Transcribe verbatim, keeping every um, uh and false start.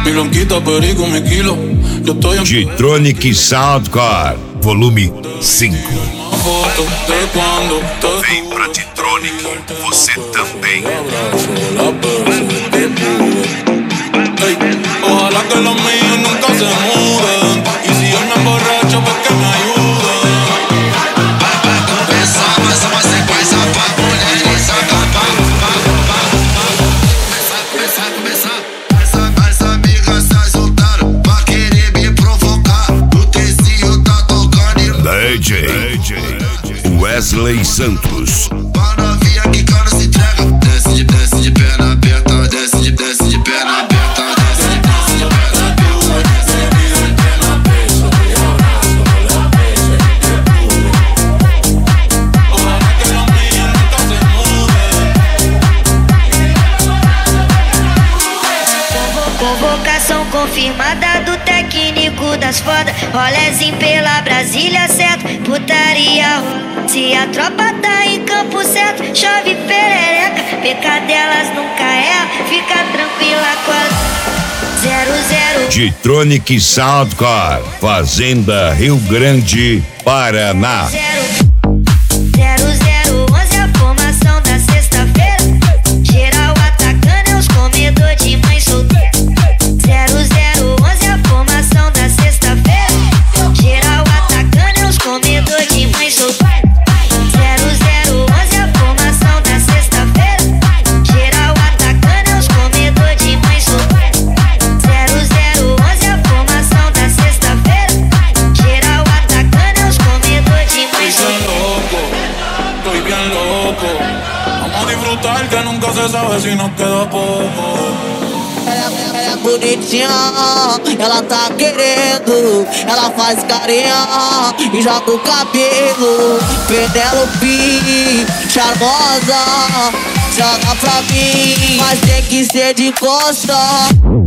Milonquita, perico, mi kilo. Yo estoy en G-Tronic Soundcore, volume cinco. foto de cuando te Vem pra G-Tronic, você também. Ey, ojalá que los míos nunca se muden. Y si yo me emborracho, pues que me ayuden. Vai começar mais uma sequência pra mulheres acabar. Vai começar. As amigas se soltaram pra querer me provocar. O tecinho tá tocando e D J Wesley Santos. pra novinha que cara se entrega. Desce de, desce de perna aberta, desce de, desce de perna aberta, desce de, desce de perna aberta, desce de perna aberta. Ojalá que los míos nunca se muden. Convocação confirmada do técnico das fodas. Rolezinho pela Brasília, certo? Putaria rola. Se a tropa tá em campo certo, chove perereca. Pecadelas nunca erra, fica tranquila com a zero zero. G-Tronic Soundcore, Fazenda Rio Grande, Paraná. Zero, zero, zero, onze a formação da sexta-feira. Geral atacando é os comedor de mãe solteira. Zero, zero, onze a formação da sexta-feira. Geral atacando é os comedor de mãe solteira. Zero, zero, onze a formação da sexta-feira. Geral atacando é os comedor de mãe solteira. Zero, zero, onze a formação da sexta-feira. Geral atacando é os comedor de mãe Estoy bien solteira. loco, estoy bien loco. Vamos a disfrutar que nunca se sabe si nos queda poco. Ela, ela é bonitinha, ela tá querendo. Ela faz carinha e joga o cabelo. Penelope, charmosa, joga pra mim, mas tem que ser de costa.